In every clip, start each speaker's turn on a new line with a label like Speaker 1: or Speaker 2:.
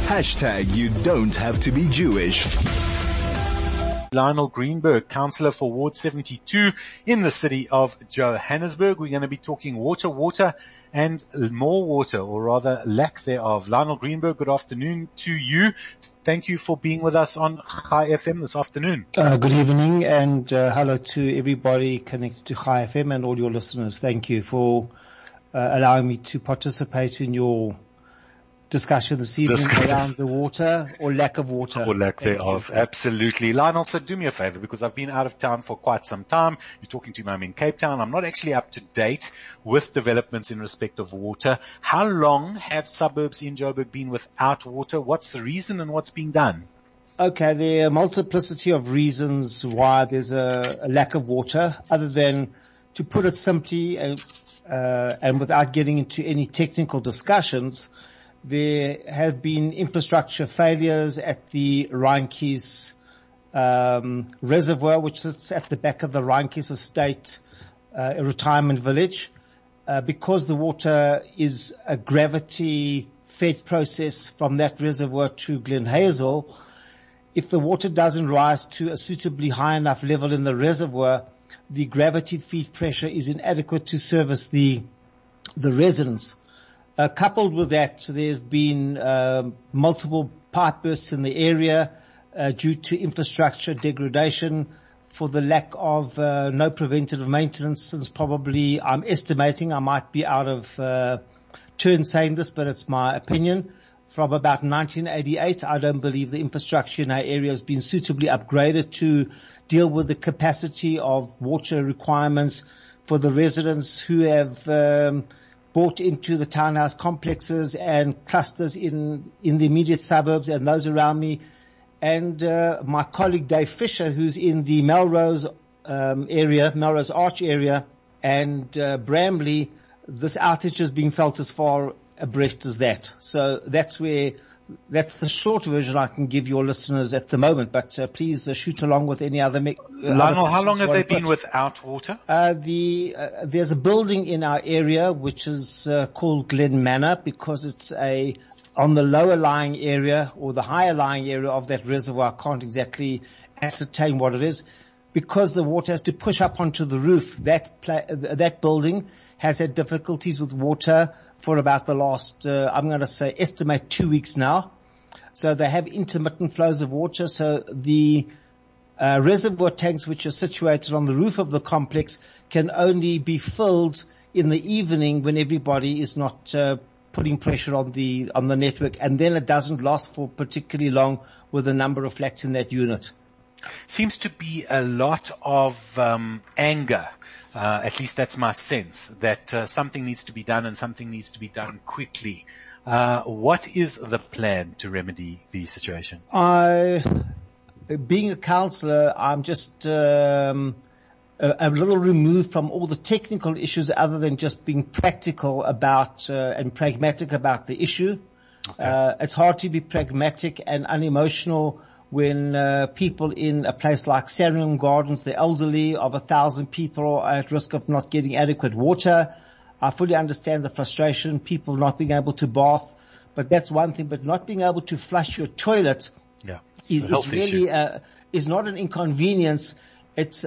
Speaker 1: You don't have to be Jewish.
Speaker 2: Lionel Greenberg, councillor for Ward 72 in the city of Johannesburg. We're going to be talking water, and more water, or rather lack thereof. Lionel Greenberg, good afternoon to you. Thank you for being with us on Chai FM this afternoon.
Speaker 3: Good evening, and hello to everybody connected to Chai FM and all your listeners. Thank you for allowing me to participate in your discussion this evening around the water or lack of water.
Speaker 2: Or lack thereof, absolutely. Lionel, so do me a favor, because I've been out of town for quite some time. You're talking to me, I'm in Cape Town. I'm not actually up to date with developments in respect of water. How long have suburbs in Joburg been without water? What's the reason and what's being done?
Speaker 3: Okay, there are a multiplicity of reasons why there's a lack of water, other than, to put it simply, and without getting into any technical discussions, there have been infrastructure failures at the Rheinkies reservoir, which sits at the back of the Rheinkies estate, a retirement village. Because the water is a gravity-fed process from that reservoir to Glen Hazel, if the water doesn't rise to a suitably high enough level in the reservoir, the gravity feed pressure is inadequate to service the residents. Coupled with that, there's been multiple pipe bursts in the area due to infrastructure degradation for the lack of no preventative maintenance since probably, I'm estimating, I might be out of turn saying this, but it's my opinion, from about 1988. I don't believe the infrastructure in our area has been suitably upgraded to deal with the capacity of water requirements for the residents who have bought into the townhouse complexes and clusters in the immediate suburbs and those around me. And my colleague Dave Fisher, who's in the Melrose area, Melrose Arch area, and Bramley, this outage is being felt as far abreast as that. So that's the short version I can give your listeners at the moment, but please shoot along with any other.
Speaker 2: Lionel, how long have they been without water?
Speaker 3: There's a building in our area which is called Glen Manor, because it's on the lower lying area or the higher lying area of that reservoir. I can't exactly ascertain what it is, because the water has to push up onto the roof. That building has had difficulties with water for about the last, I'm going to say, estimate 2 weeks now. So they have intermittent flows of water. So the reservoir tanks, which are situated on the roof of the complex, can only be filled in the evening when everybody is not putting pressure on the network, and then it doesn't last for particularly long with the number of flats in that unit.
Speaker 2: Seems to be a lot of anger. At least that's my sense, that something needs to be done and something needs to be done quickly. What is the plan to remedy the situation?
Speaker 3: Being a councillor, I'm just a little removed from all the technical issues, other than just being practical about and pragmatic about the issue. Okay. It's hard to be pragmatic and unemotional when people in a place like Sandringham Gardens, the elderly of 1,000 people, are at risk of not getting adequate water. I fully understand the frustration, people not being able to bath, but that's one thing. But not being able to flush your toilet is really is not an inconvenience. It's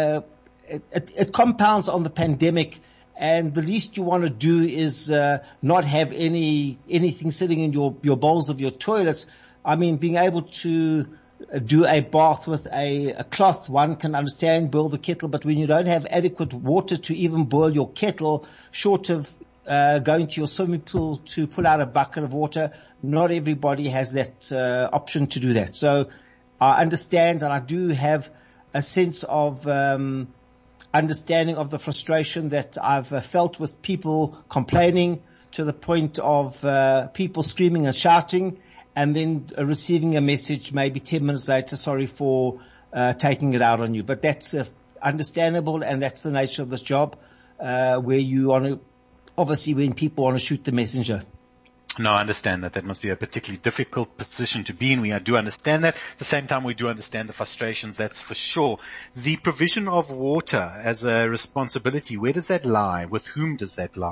Speaker 3: it compounds on the pandemic, and the least you want to do is not have anything sitting in your bowls of your toilets. I mean, being able to do a bath with a cloth, one can understand, boil the kettle, but when you don't have adequate water to even boil your kettle, short of going to your swimming pool to pull out a bucket of water, not everybody has that option to do that. So I understand, and I do have a sense of understanding of the frustration that I've felt with people complaining, to the point of people screaming and shouting, and then receiving a message maybe 10 minutes later, sorry for taking it out on you. But that's understandable, and that's the nature of this job, where you want to, obviously when people want to shoot the messenger.
Speaker 2: No, I understand that. That must be a particularly difficult position to be in. We do understand that. At the same time, we do understand the frustrations, that's for sure. The provision of water as a responsibility, where does that lie? With whom does that lie?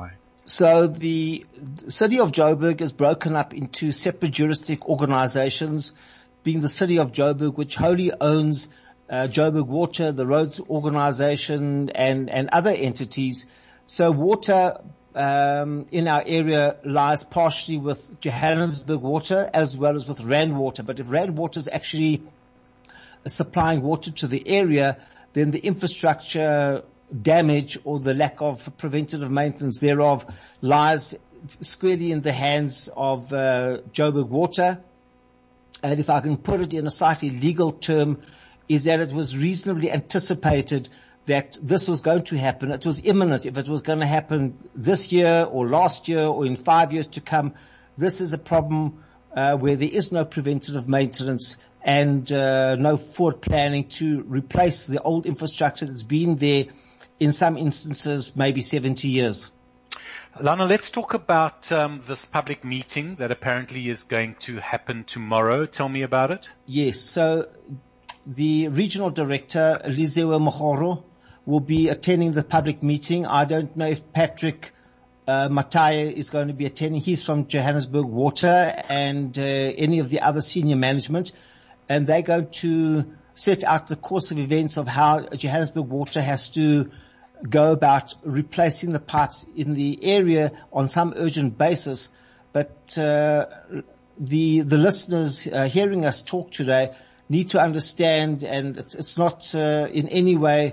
Speaker 3: So the city of Joburg is broken up into separate juristic organizations, being the city of Joburg, which wholly owns Joburg Water, the roads organization, and other entities. So water in our area lies partially with Johannesburg Water as well as with Rand Water. But if Rand Water is actually supplying water to the area, then the infrastructure damage or the lack of preventative maintenance thereof lies squarely in the hands of Joburg Water. And if I can put it in a slightly legal term, is that it was reasonably anticipated that this was going to happen. It was imminent. If it was going to happen this year or last year or in 5 years to come, this is a problem where there is no preventative maintenance and no forward planning to replace the old infrastructure that's been there, in some instances, maybe 70 years.
Speaker 2: Lionel, let's talk about this public meeting that apparently is going to happen tomorrow. Tell me about it.
Speaker 3: Yes. So the regional director, Lizewe Mogoro, will be attending the public meeting. I don't know if Patrick Mataya is going to be attending. He's from Johannesburg Water and any of the other senior management. And they're going to set out the course of events of how Johannesburg Water has to go about replacing the pipes in the area on some urgent basis. But the listeners hearing us talk today need to understand, and it's not in any way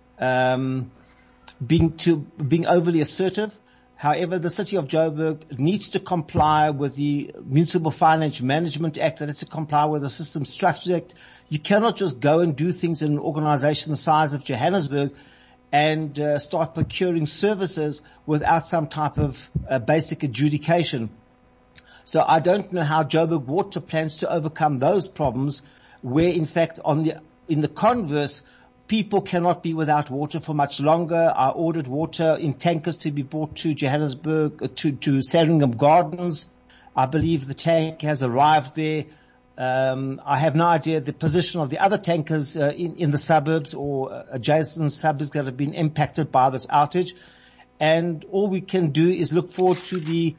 Speaker 3: being overly assertive. However, the city of Joburg needs to comply with the Municipal Financial Management Act, and it's to comply with the System Structure Act. You cannot just go and do things in an organization the size of Johannesburg and start procuring services without some type of basic adjudication. So I don't know how Joburg Water plans to overcome those problems, where in fact in the converse, people cannot be without water for much longer. I ordered water in tankers to be brought to Johannesburg, to Sandringham Gardens. I believe the tank has arrived there. I have no idea the position of the other tankers in the suburbs or adjacent suburbs that have been impacted by this outage. And all we can do is look forward to the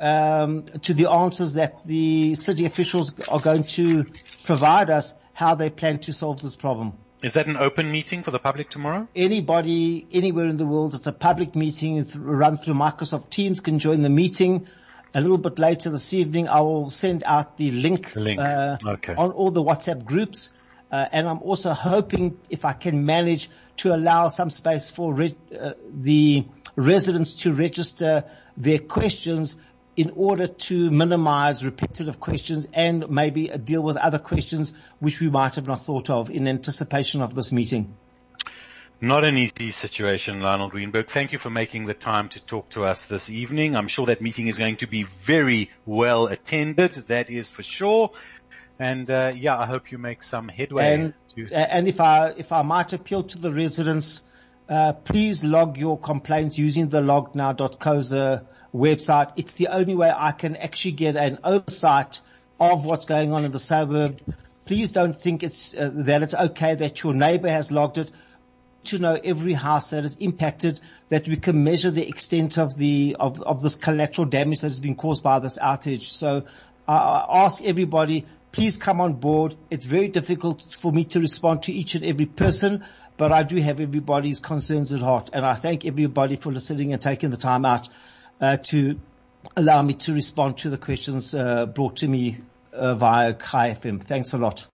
Speaker 3: answers that the city officials are going to provide us, how they plan to solve this problem.
Speaker 2: Is that an open meeting for the public tomorrow?
Speaker 3: Anybody, anywhere in the world, it's a public meeting. It's run through Microsoft Teams, can join the meeting. A little bit later this evening, I will send out the link,
Speaker 2: okay,
Speaker 3: on all the WhatsApp groups. And I'm also hoping, if I can manage, to allow some space for the residents to register their questions in order to minimize repetitive questions and maybe deal with other questions which we might have not thought of in anticipation of this meeting.
Speaker 2: Not an easy situation, Lionel Greenberg. Thank you for making the time to talk to us this evening. I'm sure that meeting is going to be very well attended. That is for sure. And I hope you make some headway.
Speaker 3: And if I might appeal to the residents, please log your complaints using the lognow.coza website. It's the only way I can actually get an oversight of what's going on in the suburb. Please don't think that it's okay that your neighbor has logged it. To know every house that is impacted, that we can measure the extent of this collateral damage that has been caused by this outage. So I ask everybody, please come on board. It's very difficult for me to respond to each and every person, but I do have everybody's concerns at heart. And I thank everybody for listening and taking the time out to allow me to respond to the questions brought to me via Chai FM. Thanks a lot.